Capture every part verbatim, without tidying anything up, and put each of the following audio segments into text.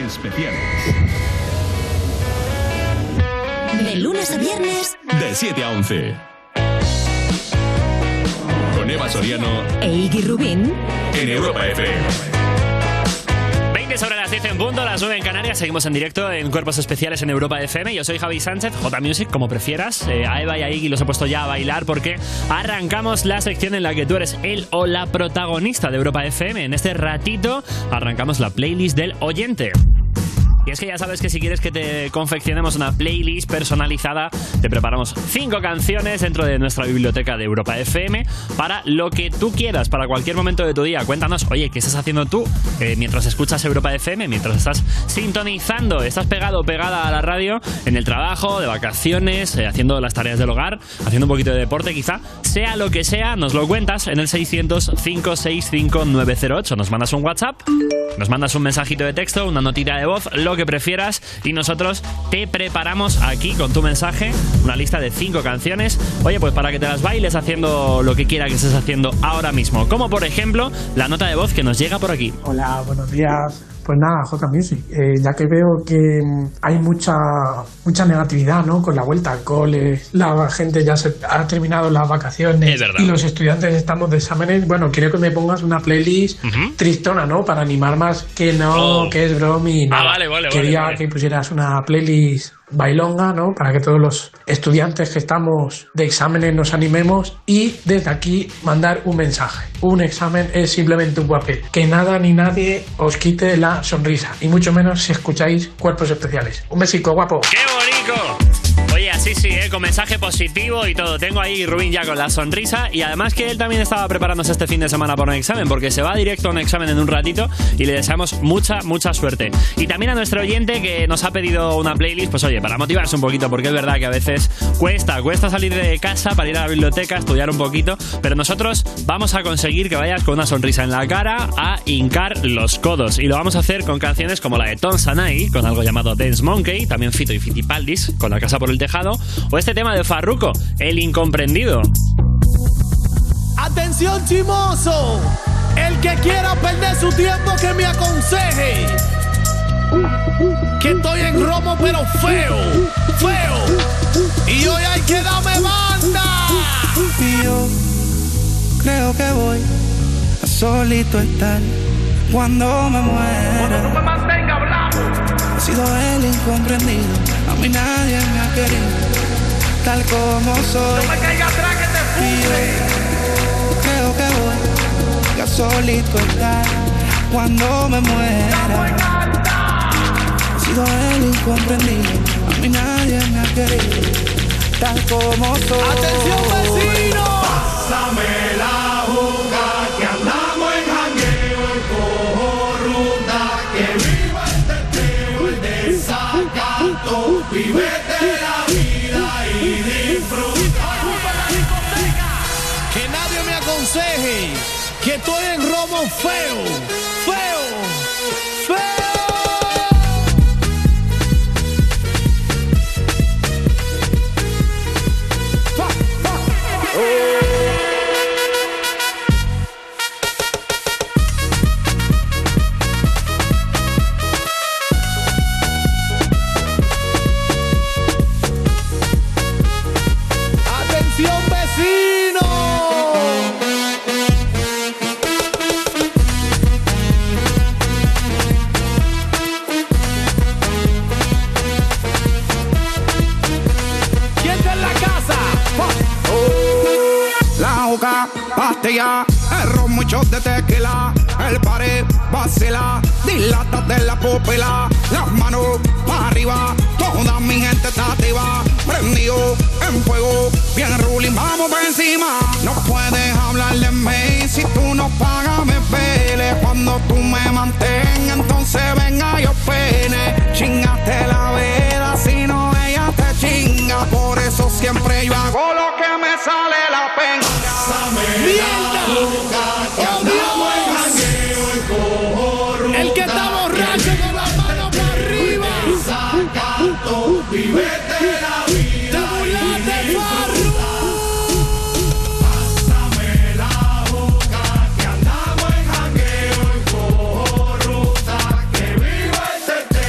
Especiales. De lunes a viernes. De siete a once. Con Eva Soriano. E Iggy Rubín. En Europa F M. veinte sobre las diez en punto, las nueve en Canarias. Seguimos en directo en Cuerpos Especiales en Europa F M. Yo soy Javi Sánchez, J Music, como prefieras. Eh, a Eva y a Iggy los he puesto ya a bailar porque arrancamos la sección en la que tú eres el o la protagonista de Europa F M. En este ratito arrancamos la playlist del oyente. Y es que ya sabes que si quieres que te confeccionemos una playlist personalizada, te preparamos cinco canciones dentro de nuestra biblioteca de Europa F M para lo que tú quieras, para cualquier momento de tu día. Cuéntanos, oye, ¿qué estás haciendo tú eh, mientras escuchas Europa F M, mientras estás sintonizando, estás pegado o pegada a la radio, en el trabajo, de vacaciones, eh, haciendo las tareas del hogar, haciendo un poquito de deporte quizá? Sea lo que sea, nos lo cuentas en el seiscientos, cinco seis cinco, nueve cero ocho. Nos mandas un WhatsApp, nos mandas un mensajito de texto, una notita de voz, lo que prefieras, y nosotros te preparamos aquí con tu mensaje una lista de cinco canciones, oye, pues para que te las bailes haciendo lo que quiera que estés haciendo ahora mismo, como por ejemplo la nota de voz que nos llega por aquí. Hola, buenos días. Pues nada, J Music, eh, ya que veo que hay mucha mucha negatividad, ¿no?, con la vuelta al cole, la gente ya se ha terminado las vacaciones. Es verdad. Y los estudiantes estamos de exámenes. Bueno, quiero que me pongas una playlist uh-huh. tristona, ¿no?, para animar más, que no, oh. que es bromi. Ah, vale, vale, Quería vale, vale. que pusieras una playlist bailonga, ¿no?, para que todos los estudiantes que estamos de exámenes nos animemos. Y desde aquí mandar un mensaje. Un examen es simplemente un papel. Que nada ni nadie os quite la sonrisa, y mucho menos si escucháis Cuerpos Especiales. Un besico, guapo. ¡Qué bonito! Oye, así sí, ¿eh? Con mensaje positivo y todo. Tengo ahí Rubín ya con la sonrisa, y además que él también estaba preparándose este fin de semana para un examen, porque se va directo a un examen en un ratito, y le deseamos mucha, mucha suerte. Y también a nuestro oyente que nos ha pedido una playlist, pues oye, para motivarse un poquito, porque es verdad que a veces cuesta, cuesta salir de casa para ir a la biblioteca, estudiar un poquito, pero nosotros vamos a conseguir que vayas con una sonrisa en la cara a hincar los codos, y lo vamos a hacer con canciones como la de Tom Sanai, con algo llamado Dance Monkey, también Fito y Fitipaldis, con La Casa por el Tejado, o este tema de Farruko, El Incomprendido. Atención, chimoso, el que quiera perder su tiempo que me aconseje, que estoy en romo pero feo, feo, y hoy hay que darme banda. Y yo creo que voy a solito estar cuando me muera. Cuando tú me mantengas hablando. He sido el incomprendido, a mí nadie me ha querido, tal como soy. No me caiga atrás que te fume. Creo que voy a solito estar cuando me muera. He sido el incomprendido, a mí nadie me ha querido, tal como soy. ¡Atención, vecino! Pásame la juca que andamos en jangueo y cojo ruta, que viva el teteo, el desacato, vívete la vida y disfruta. Que nadie me aconseje que estoy en romo feo, feo, feo. Pastilla, el ron, muchos de tequila, el pared vacila, dilata de la pupila, las manos para arriba, toda mi gente está activa, prendido en fuego, bien ruling, vamos por encima. No puedes hablar de mí si tú no pagas, me pele. Cuando tú me mantengas, entonces venga yo pene. Chingaste la vela, si no ella te chinga, por eso siempre yo hago lo que me sale la pena. El que está borracho con la mano para arriba. Vívete la vida. Te burlaste, Farruko. Pásame la boca que andamos en jangueo y cojo ruta, que viva el teteo.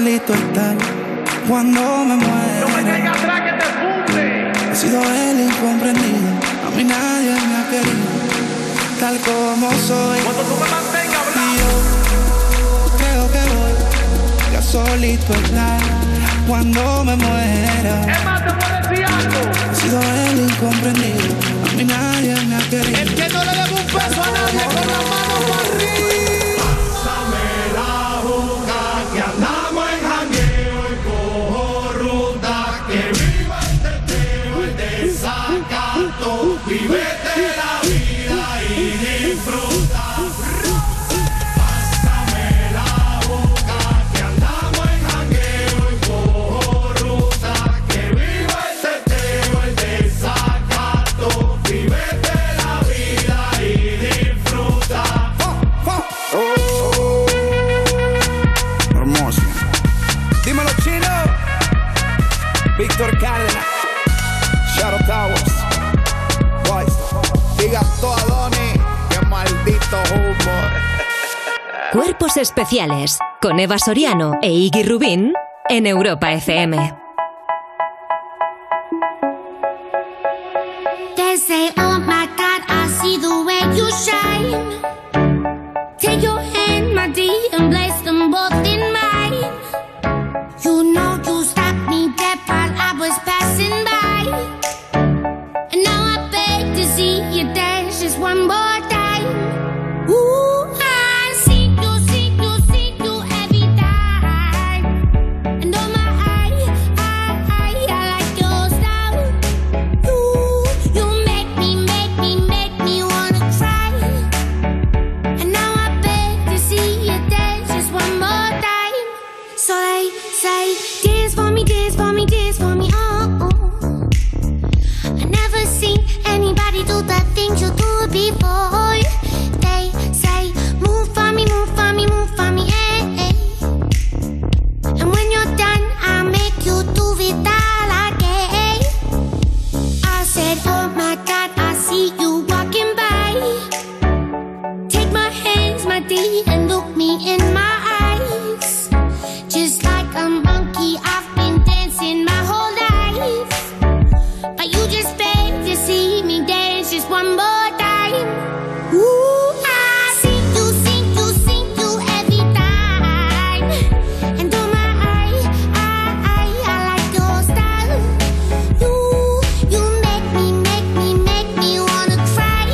solito estar cuando me muera. No me caiga atrás que te funde. He sido el incomprendido, a mí nadie me ha querido, tal como soy. Cuando tú me mantengas Y hablando, yo creo que voy ya solito estar cuando me muera. es más, te puedo decir algo. He sido el incomprendido, a mí nadie me ha querido. El que no le debe un peso a nadie con la mano para arriba. Pásame la juca que andamos en jangueo y cojo ruta. Que viva el teteo, el desacato. Vívete la vida y disfruta. Pásame la juca que andamos en jangueo y cojo ruta. Que viva el teteo, el desacato. Vívete la vida y disfruta. Oh, hermoso. Dímelo, Chino. Víctor Cárdenas, Shadow Towers, Boys. Diga todo a Donny, qué maldito humor. Cuerpos especiales con Eva Soriano e Iggy Rubín en Europa F M. They say, oh my God, I see the way you shine. Take your hand, my dear, and place them both in mine. You know you stopped me dead while I was passing by. And now I beg to see you dance just one more time. Ooh, I see you, see you, see you every time. And oh my, I, I, I, I like your style. You, you make me, make me, make me wanna cry. And now I beg to see you dance just one more time. So they say, dance for me, dance for me, dance for me, oh, oh. I never seen anybody do the things you do before. They say, move for me, move for me, move for me, eh, eh. And when you're done, I'll make you do it all again. I said, oh my God, I see you walking by. Take my hands, my dear, and look me in my eyes. Just like a monkey, I've been dancing my whole life. But you just beg to see me dance just one more time. Ooh, I see you, see you, see you every time. And oh my, I, I, I, I like your style. You, you make me, make me, make me wanna cry.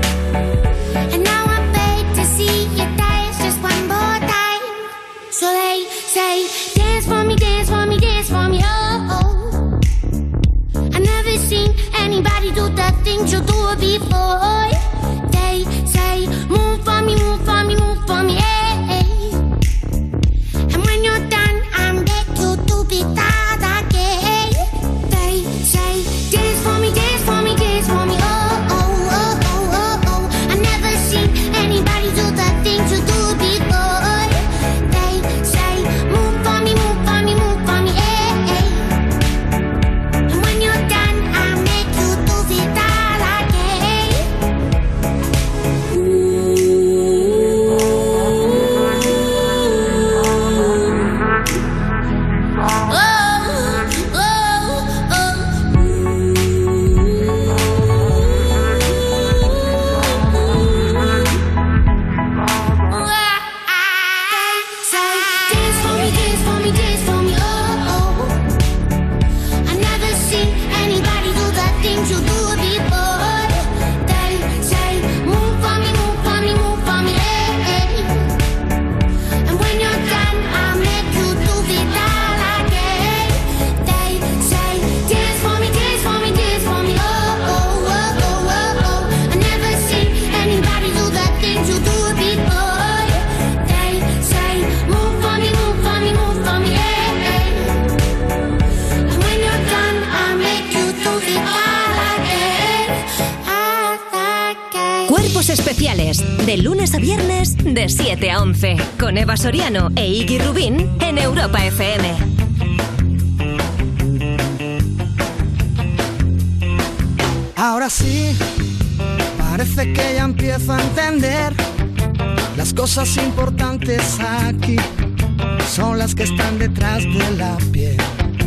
And now I beg to see you dance just one more time. So they say, dance for me, dance for me, dance for me, oh, oh. I never seen anybody do the things you do before. They say, move for me, move for me, move for me, eh, eh. And when you're done, I'm back to do it all again. They say, dance for me, dance for me, dance for me, oh, oh, oh, oh, oh, oh. I never seen anybody do the things you do before. They say, move for me, move for me, move for me, eh, eh. And when you're done, I'll make you do it all again. Cuerpos especiales, de lunes a viernes, de siete a once, con Eva Soriano e Iggy Rubín en Europa F M. Ahora sí, parece que ya empiezo a entender las cosas importantes aquí. son las que están detrás de la piel.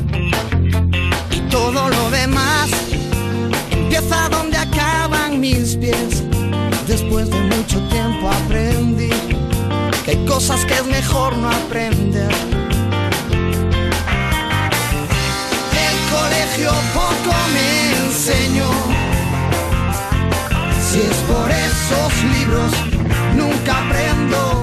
Y todo lo demás empieza donde acaban mis pies. Después de mucho tiempo aprendí que hay cosas que es mejor no aprender. El colegio poco me enseñó. Si es por esos libros, nunca aprendo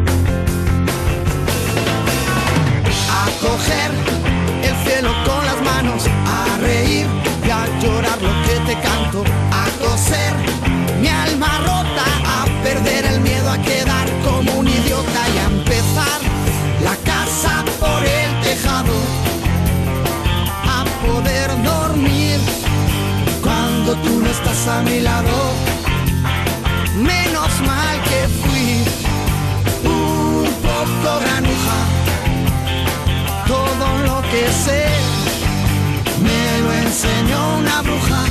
a coger el cielo con las manos, a reír y a llorar lo que te canto, a coser mi alma rota, a perder el miedo a quedar como un idiota y a empezar la casa por el tejado, a poder dormir cuando tú no estás a mi lado. Menos mal que fui un poco granuja. Todo lo que sé me lo enseñó una bruja.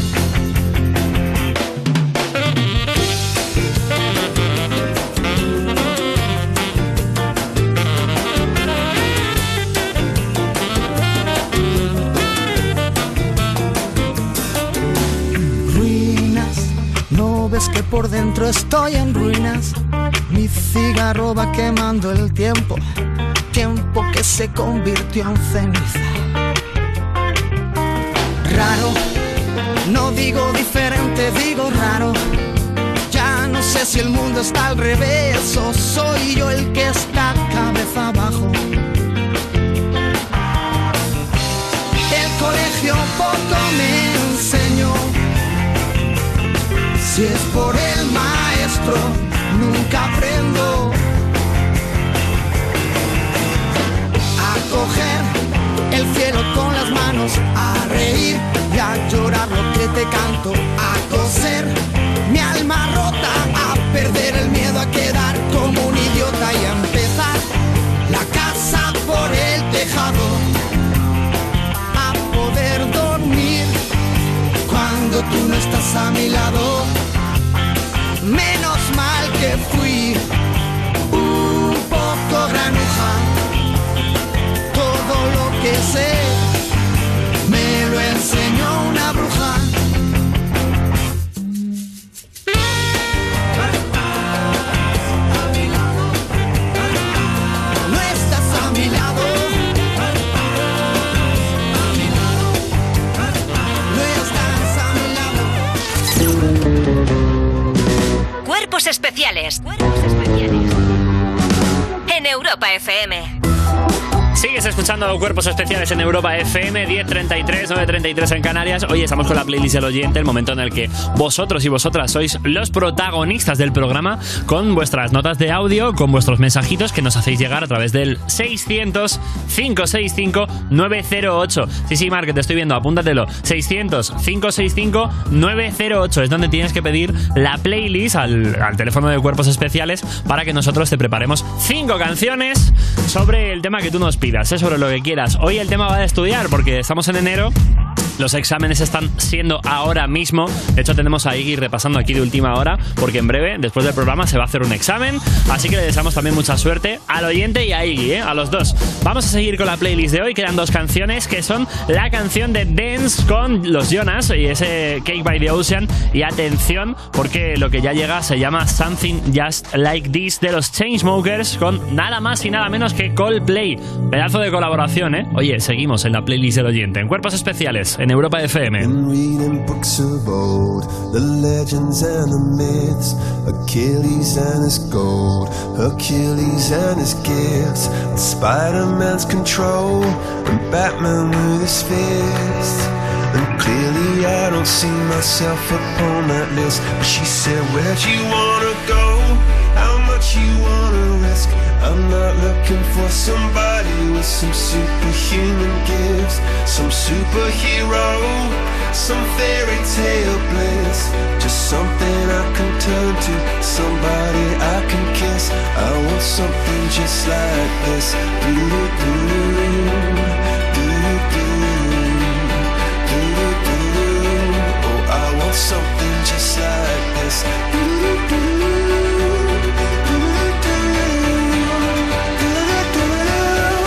¿No ves que por dentro estoy en ruinas? Mi cigarro va quemando el tiempo, tiempo que se convirtió en ceniza. Raro, no digo diferente, digo raro. Ya no sé si el mundo está al revés o soy yo el que está cabeza abajo. El colegio poco me enseñó. Si es por el maestro, nunca aprendo a coger el cielo con las manos, a reír y a llorar lo que te canto, a coser mi alma rota, a perder el miedo a quedar como un idiota y a empezar la casa por el tejado, a poder dormir cuando tú no estás a mi lado. Menos mal que fui un poco granuja. Todo lo que sé me lo enseñó una bruja. No estás a mi lado. Cuerpos especiales. Cuerpos especiales. En Europa F M. Sigues escuchando Cuerpos Especiales en Europa F M, diez treinta y tres, nueve treinta y tres en Canarias. Hoy estamos con la playlist del oyente, el momento en el que vosotros y vosotras sois los protagonistas del programa con vuestras notas de audio, con vuestros mensajitos que nos hacéis llegar a través del seiscientos, cinco seis cinco, nueve cero ocho. Sí, sí, Mark, que te estoy viendo, apúntatelo. seiscientos, cinco seis cinco, nueve cero ocho es donde tienes que pedir la playlist al, al teléfono de Cuerpos Especiales para que nosotros te preparemos cinco canciones sobre el tema que tú nos pidas. Es sobre lo que quieras. Hoy el tema va de estudiar porque estamos en enero. Los exámenes están siendo ahora mismo. De hecho, tenemos a Iggy repasando aquí de última hora porque en breve, después del programa, se va a hacer un examen. Así que le deseamos también mucha suerte al oyente y a Iggy, ¿eh? A los dos. Vamos a seguir con la playlist de hoy. Quedan dos canciones que son la canción de Dance con los Jonas y ese Cake by the Ocean. Y atención, porque lo que ya llega se llama Something Just Like This de los Chainsmokers con nada más y nada menos que Coldplay. Pedazo de colaboración, ¿eh? Oye, seguimos en la playlist del oyente, en Cuerpos Especiales, en Europa F M. Reading books of old, the legends and the myths, Achilles and his gold, Hercules and his gifts, and Spider-Man's control, and Batman with his fists. And clearly I don't see myself upon that list. But she said, where'd you wanna go? How much you wanna risk? I'm not looking for somebody with some superhuman gifts, some superhero, some fairy tale bliss. Just something I can turn to, somebody I can kiss. I want something just like this. Do-do-do, do-do-do, do-do-do. Oh, I want something just like this. Do-do-do.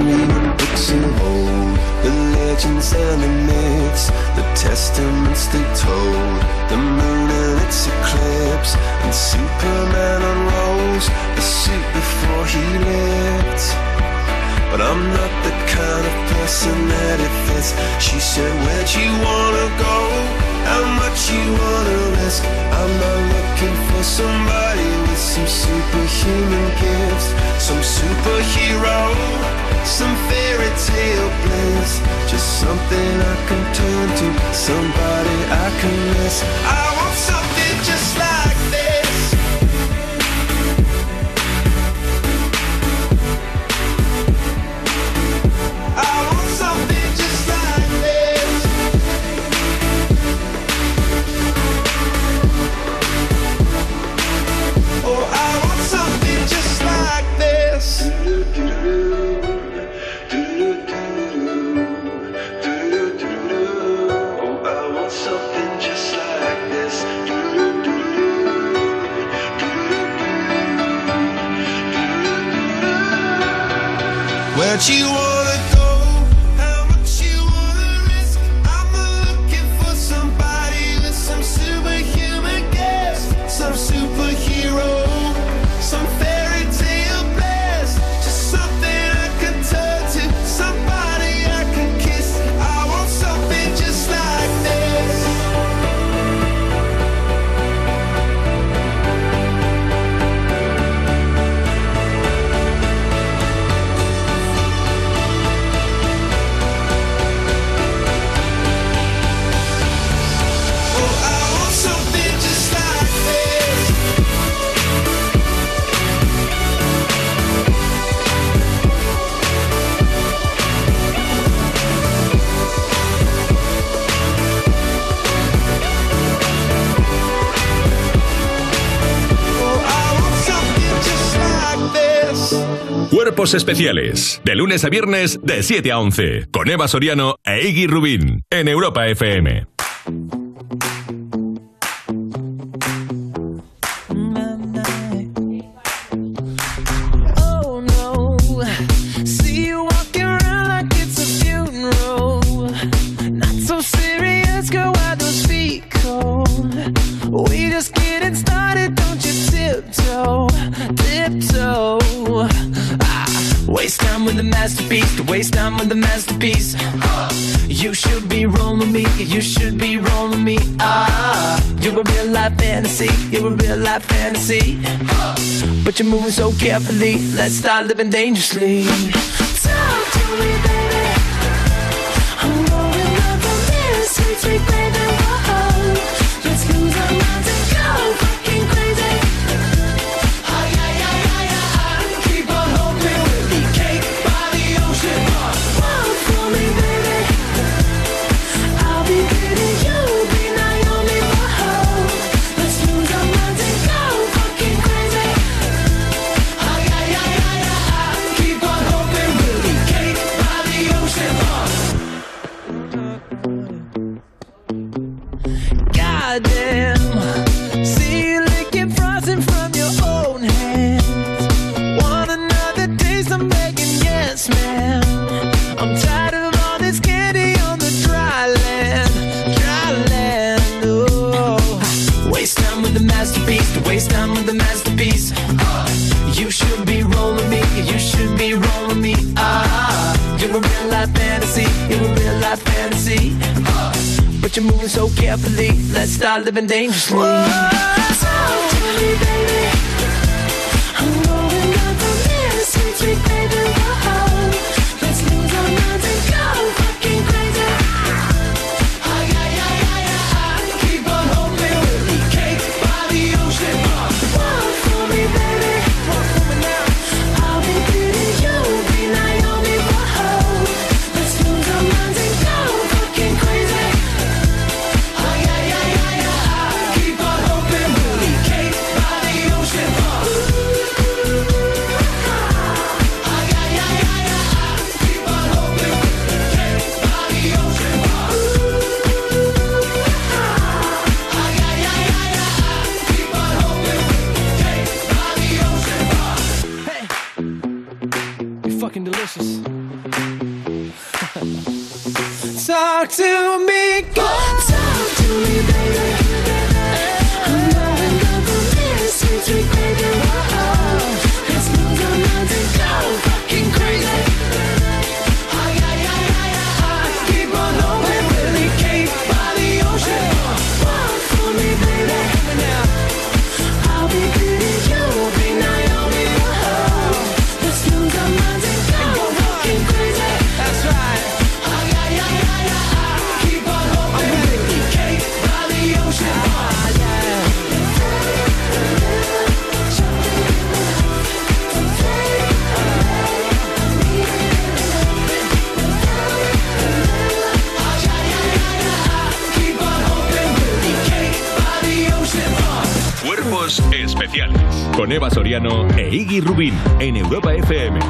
read the books of old, the legends and the myths, the testaments they told, the moon and its eclipse, and Superman unrolls the suit before he lived. But I'm not the kind of person that it fits. She said, where'd you wanna go? How much you wanna risk? I'm not looking for somebody with some superhuman gifts, some superhero, some fairy tale bliss. Just something I can turn to, somebody I can miss. I want something just like this. I want something just like this. Oh, I want something just like this. Oh, I want something just like this. Where'd you wanna go? How much you wanna risk? I'm looking for somebody with some superhuman gifts, some superhero, some fairy tale bliss. Just something I can turn to, somebody I can kiss. I want something just like this. Oh, I want something just like this. Oh, I want something just like this. Cuerpos especiales. De lunes a viernes, de siete a once. Con Eva Soriano e Iggy Rubín. En Europa F M. Oh no, see you walking around like it's a funeral. Not so serious, girl, why those feet cold? We just getting started, don't you tiptoe, tiptoe. Ah, waste time with the masterpiece, to waste time with the masterpiece. You should be rolling me, you should be rolling me. Ah, you're a real life fantasy, you're a real life fantasy. But you're moving so carefully, let's start living dangerously. Talk to me, baby. I'm going up on this sweet, sweet baby. Whoa, let's lose our minds and go fucking crazy. Ay, ay, ay, ay, ay. Keep on hoping we'll be cake by the ocean. Walk for me, baby. I'll be pretty, you'll be Naomi. Whoa, let's lose our minds and go fucking crazy. Ay, ay, ay, ay, ay. Keep on hoping we'll be cake by the ocean. Goddamn, see you licking frosting from your own hands. Want another taste? I'm begging, yes, man. I'm tired of all this candy on the dry land, dry land. Oh, waste time with the masterpiece, to waste time with the masterpiece. You should be rolling me, you should be rolling me. Ah, you're a real life fantasy, you're a real life fantasy. But you're moving so carefully, let's start living dangerously. Talk to me, baby. I'm going up on this sweet, sweet baby. Whoa, let's lose our minds and go fucking crazy. Ay, ay, ay, ay, ay. Keep on hoping we'll be cake by the ocean. Walk for me, baby. Walk for me now. I'll be pretty, you'll be Naomi. Whoa, let's lose our minds and go fucking crazy. Ay, ay, ay, ay, ay. Keep on hoping we'll be cake by the ocean. Ay, ay, ay, ay, ay. Talk to me, go. Talk to me, baby. I'm loving the dancing sweet baby. Whoa, let's lose our minds and go fucking crazy. Ay, ay, ay, ay, ay. Keep on hoping we'll be caved by the ocean. Walk for me, baby. I'll be Beauty, you'll be Naomi. Whoa, let's lose our minds and go fucking crazy. That's right. Ay, ay, ay, ay, ay. Keep on hoping we'll be caved by the ocean. Ah, yeah. Cuerpos especiales con Eva Soriano e Iggy Rubín en Europa F M.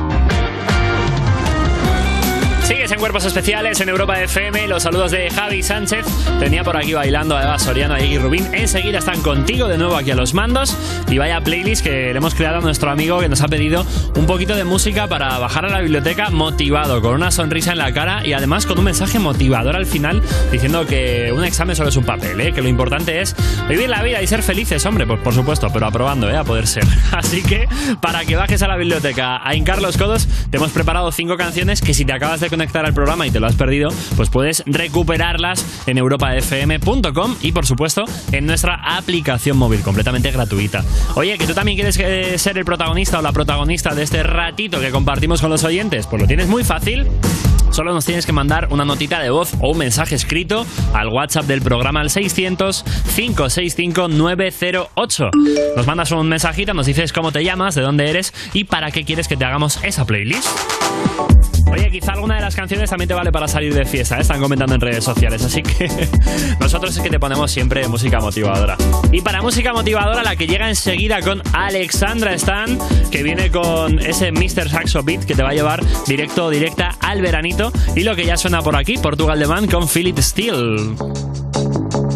Sigues en Cuerpos Especiales en Europa F M. Los saludos de Javi Sánchez. Tenía por aquí bailando a Eva Soriano, a Iggy Rubín. Enseguida están contigo de nuevo aquí a los mandos. Y vaya playlist que le hemos creado a nuestro amigo que nos ha pedido un poquito de música para bajar a la biblioteca motivado, con una sonrisa en la cara y además con un mensaje motivador al final diciendo que un examen solo es un papel, ¿eh? Que lo importante es vivir la vida y ser felices, hombre, pues por supuesto, pero aprobando, ¿eh? A poder ser. Así que para que bajes a la biblioteca a hincar los codos, te hemos preparado cinco canciones que si te acabas de conectar al programa y te lo has perdido, pues puedes recuperarlas en europa f m punto com y por supuesto en nuestra aplicación móvil completamente gratuita. Oye, que tú también quieres eh, ser el protagonista o la protagonista de este ratito que compartimos con los oyentes, pues lo tienes muy fácil. Solo nos tienes que mandar una notita de voz o un mensaje escrito al WhatsApp del programa al seiscientos, cinco seis cinco, nueve cero ocho. Nos mandas un mensajito, nos dices cómo te llamas, de dónde eres y para qué quieres que te hagamos esa playlist. Oye, quizá alguna de las canciones también te vale para salir de fiesta, ¿eh? Están comentando en redes sociales, así que nosotros es que te ponemos siempre música motivadora. Y para música motivadora, la que llega enseguida con Alexandra Stan, que viene con ese mister Saxo Beat que te va a llevar directo o directa al veranito. Y lo que ya suena por aquí, Portugal The Man con Feel It Still.